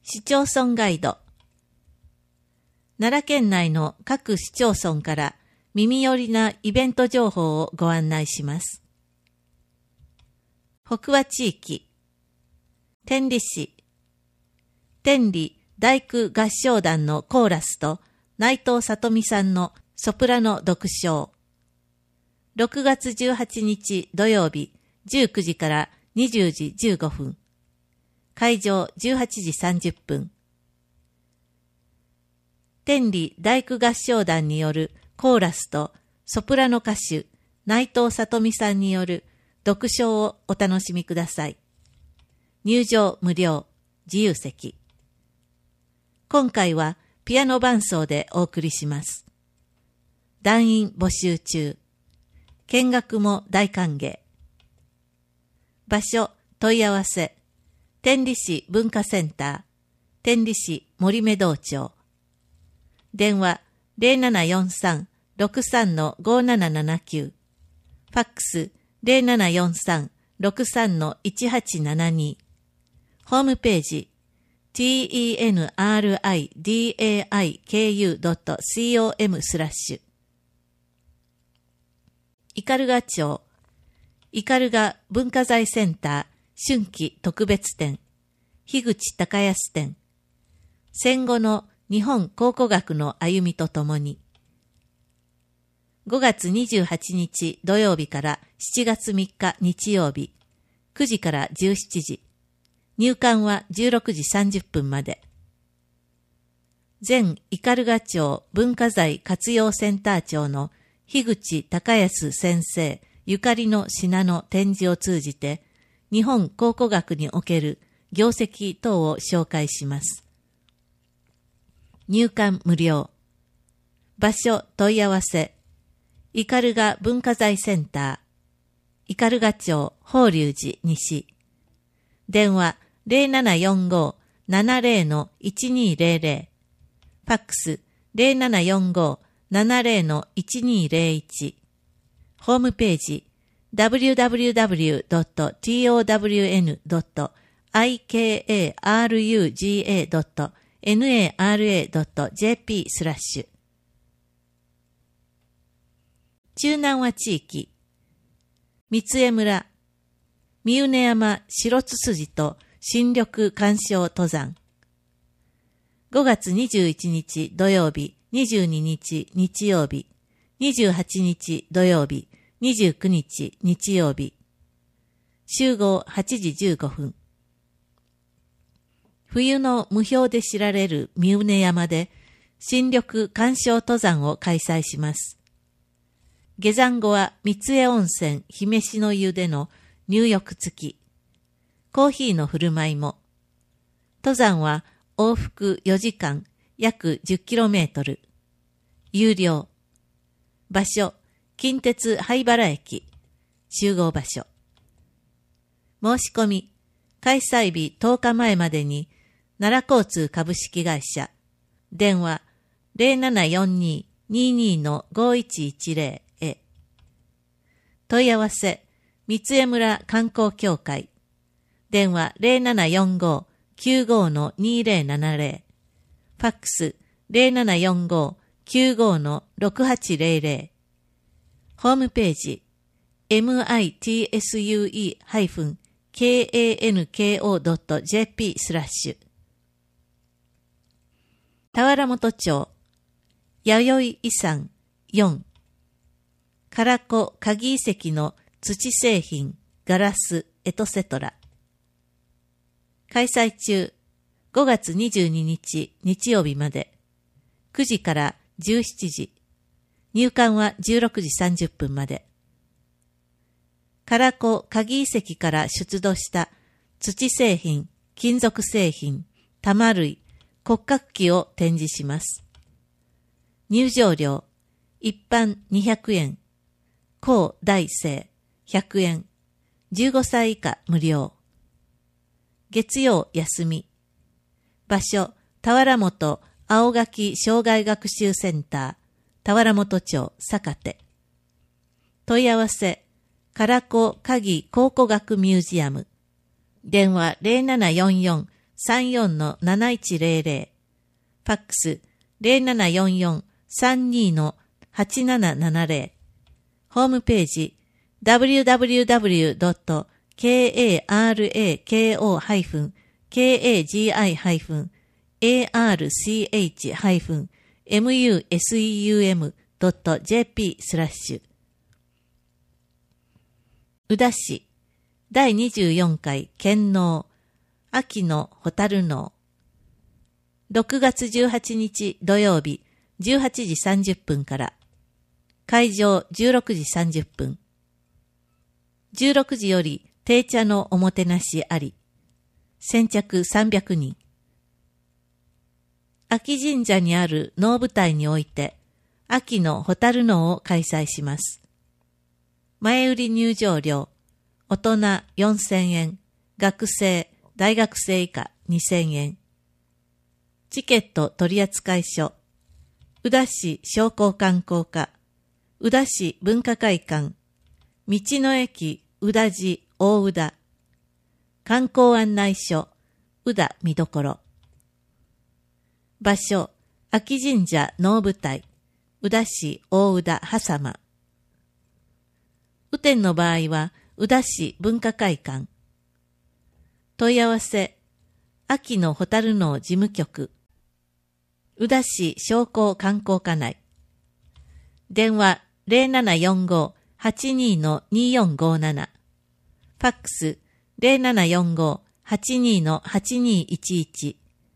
市町村ガイド。奈良県内の各市町村から耳寄りなイベント情報をご案内します。北和地域。天理市。天理大工合唱団のコーラスと内藤里美さんのソプラノ独唱。6月18日土曜日19時から20時15分。会場18時30分。天理大工合唱団によるコーラスとソプラノ歌手内藤里美さんによる独唱をお楽しみください。入場無料、自由席。今回はピアノ伴奏でお送りします。団員募集中。見学も大歓迎。場所、問い合わせ。天理市文化センター、天理市森目道町。電話0743-63-5779。ファックス0743-63-1872。ホームページ tenridiku.com/。斑鳩町、斑鳩文化財センター春季特別展、樋口隆康展。戦後の日本考古学の歩みとともに。5月28日土曜日から7月3日日曜日、9時から17時。入館は16時30分まで。前斑鳩町文化財活用センター長の樋口隆康先生ゆかりの品の展示を通じて、日本考古学における業績等を紹介します。入館無料。場所問い合わせ。斑鳩文化財センター、斑鳩町法隆寺西。電話0745-70-1200。ファックス0745-70-1201。ホームページwww.town.ikaruga.nara.jp/。中南和地域。三重村、三畝山白つつじと新緑鑑賞登山。5月21日土曜日、22日日曜日、28日土曜日、29日日曜日。集合8時15分。冬の無標で知られる三畝山で新緑鑑賞登山を開催します。下山後は三重温泉姫志の湯での入浴付き。コーヒーの振る舞いも。登山は往復4時間約 10km。有料。場所、近鉄灰原駅。集合場所。申し込み、開催日10日前までに、奈良交通株式会社。電話0742-22-5110へ。問い合わせ、三重村観光協会。電話0745-95-2070。ファックス0745-95-6800。ホームページ mitsue-kanko.jp/。田原本町、弥生遺産4。唐子鍵遺跡の土製品、ガラス、エトセトラ。開催中、5月22日日曜日まで。9時から17時。入館は16時30分まで。唐子鍵遺跡から出土した土製品、金属製品、玉類、骨格器を展示します。入場料、一般200円、高大生100円、15歳以下無料。月曜休み。場所、田原本青垣障害学習センター、田原本町坂手。問い合わせ、唐子鍵考古学ミュージアム。電話 04-34-7100、ファックス 0744-32-8770、ホームページ www.krako-arch-museum.jp/ 宇陀市第24回県農秋の蛍農6月18日土曜日18時30分から会場16時30分16時より定茶のおもてなしあり先着300人秋神社にある能舞台において秋の蛍農を開催します。前売り入場料大人4000円、学生、大学生以下2000円。チケット取扱所、宇陀市商工観光課、宇陀市文化会館、道の駅宇陀寺大宇陀、観光案内所、宇陀見どころ。場所、秋神社能舞台、宇陀市大宇陀羽様。雨天の場合は、宇陀市文化会館。問い合わせ、秋の蛍農事務局。宇陀市商工観光課内。電話0745-82-2457。ファックス0745-82-8211。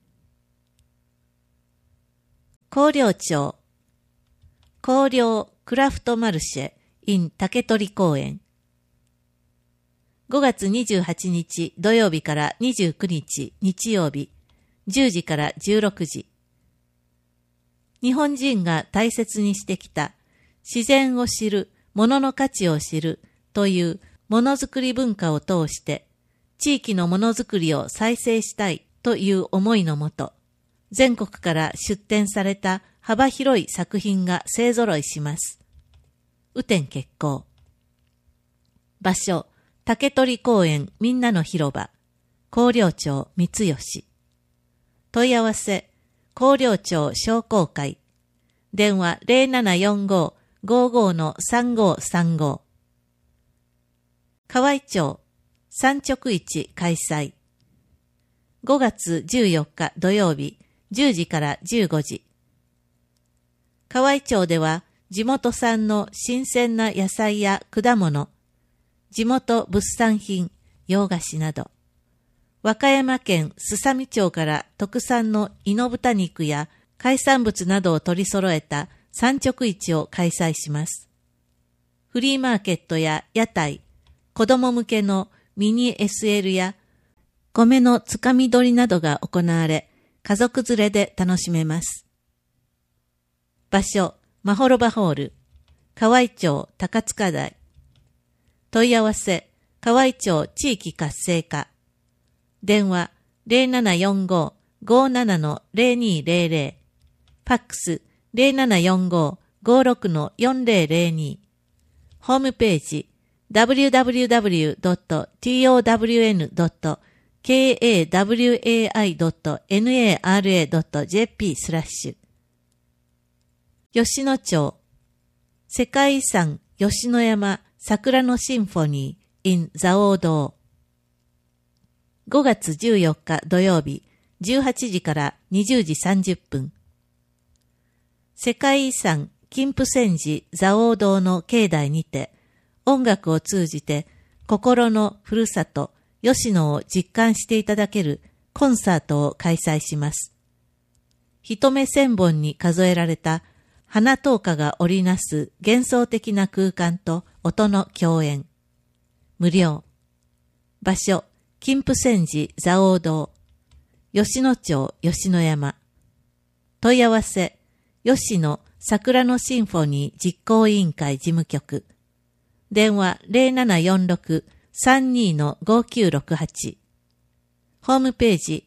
広陵町。広陵クラフトマルシェ in 竹取公園。5月28日土曜日から29日日曜日10時から16時。日本人が大切にしてきた自然を知る、物の価値を知るというものづくり文化を通して地域のものづくりを再生したいという思いのもと、全国から出展された幅広い作品が勢揃いします。雨天決行。場所、竹取公園みんなの広場、広陵町三吉。問い合わせ、広陵町商工会。電話0745-55-3535。河合町産直市開催。5月14日土曜日10時から15時。河合町では地元産の新鮮な野菜や果物、地元物産品、洋菓子など、和歌山県すさみ町から特産の猪豚肉や海産物などを取り揃えた産直市を開催します。フリーマーケットや屋台、子供向けのミニ SL や米のつかみ取りなどが行われ、家族連れで楽しめます。場所、まほろばホール、河合町高塚台。問い合わせ、河合町地域活性化。電話0745-57-0200。ファックス0745-56-4002。ホームページ www.towai.nara.jp/ 吉野町世界遺産吉野山桜のシンフォニー in 蔵王堂。5月14日土曜日18時から20時30分。世界遺産金峰山寺蔵王堂の境内にて音楽を通じて心のふるさと吉野を実感していただけるコンサートを開催します。一目千本に数えられた花灯花が織りなす幻想的な空間と音の共演。無料。場所、金峰山寺蔵王堂。吉野町吉野山。問い合わせ、吉野桜のシンフォニー実行委員会事務局。電話0746-32-5968。ホームページ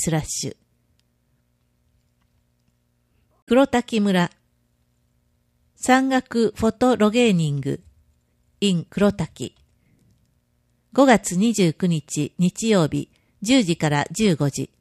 www.yoshino-jc.or.jp/ 黒滝村山岳フォトロゲーニング in 黒滝。5月29日日曜日10時から15時。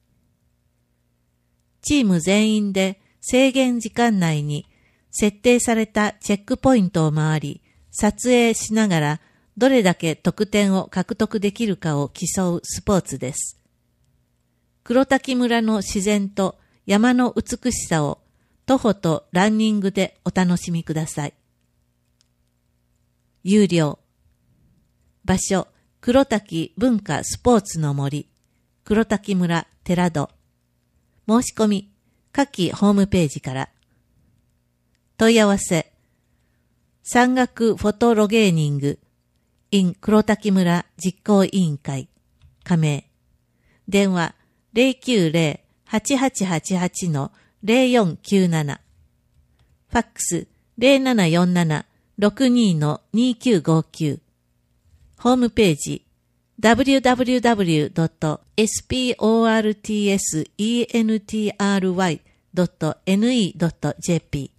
チーム全員で制限時間内に設定されたチェックポイントを回り、撮影しながらどれだけ得点を獲得できるかを競うスポーツです。黒滝村の自然と山の美しさを徒歩とランニングでお楽しみください。有料。場所、黒滝文化スポーツの森、黒滝村寺戸。申し込み、下記ホームページから。問い合わせ、山岳フォトロゲーニング in 黒滝村実行委員会、加盟。電話 090-8888-0497。ファックス 0747-62-2959。ホームページ www.sportsentry.ne.jp。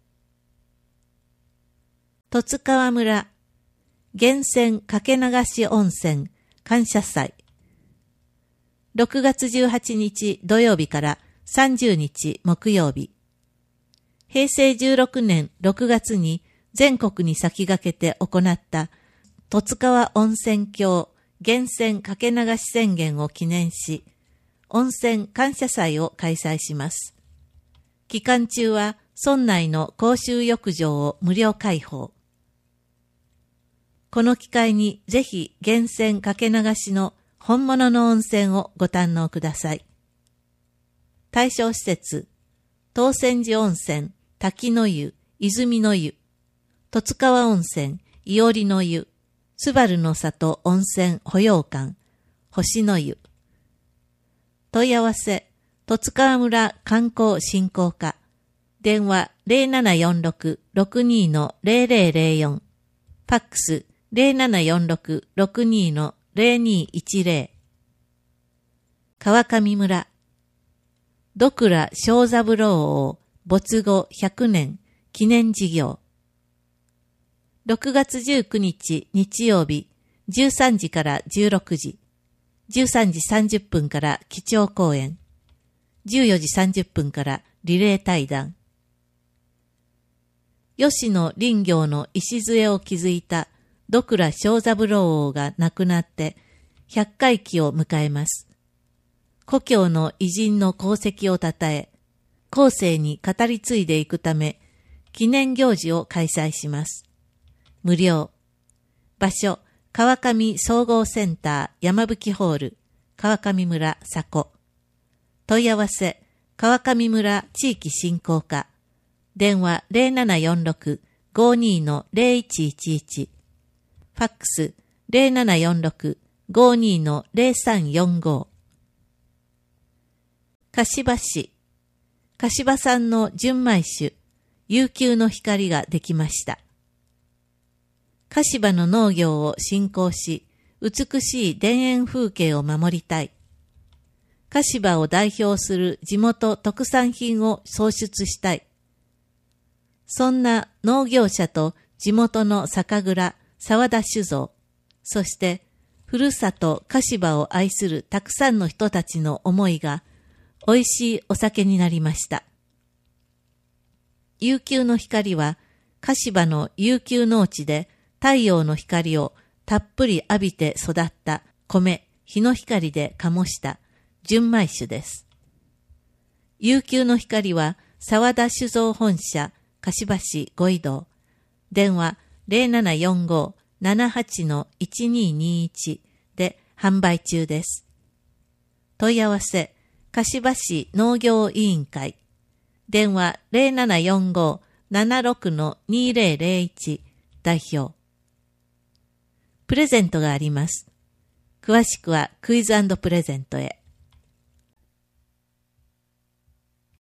十津川村源泉かけ流し温泉感謝祭。6月18日土曜日から30日木曜日。平成16年6月に全国に先駆けて行った十津川温泉郷源泉かけ流し宣言を記念し、温泉感謝祭を開催します。期間中は村内の公衆浴場を無料開放。この機会にぜひ源泉かけ流しの本物の温泉をご堪能ください。対象施設、東泉寺温泉、滝の湯、泉の湯、十津川温泉、伊織の湯、津原の里温泉保養館、星の湯。問い合わせ、十津川村観光振興課。電話 0746-62-0004。ファックス 0746-62-0210。川上村。戸倉正三郎王没後100年記念事業。6月19日日曜日13時から16時。13時30分から基調講演。14時30分からリレー対談。吉野林業の礎を築いた戸倉正三郎王が亡くなって100回忌を迎えます。故郷の偉人の功績を称え、後世に語り継いでいくため、記念行事を開催します。無料。場所、川上総合センター山吹ホール、川上村佐古。問い合わせ、川上村地域振興課。電話 0746-52-0111。ファックス 0746-52-0345。柏市。柏産の純米酒、悠久の光ができました。柏の農業を振興し、美しい田園風景を守りたい。柏を代表する地元特産品を創出したい。そんな農業者と地元の酒蔵、沢田酒造、そしてふるさと柏を愛するたくさんの人たちの思いが、美味しいお酒になりました。悠久の光は、柏の悠久農地で太陽の光をたっぷり浴びて育った米、日の光で醸した純米酒です。悠久の光は、沢田酒造本社、柏市五井堂。電話 0745-78-1221 で販売中です。問い合わせ、柏市農業委員会。電話 0745-76-2001 代表。プレゼントがあります。詳しくはクイズ&プレゼントへ。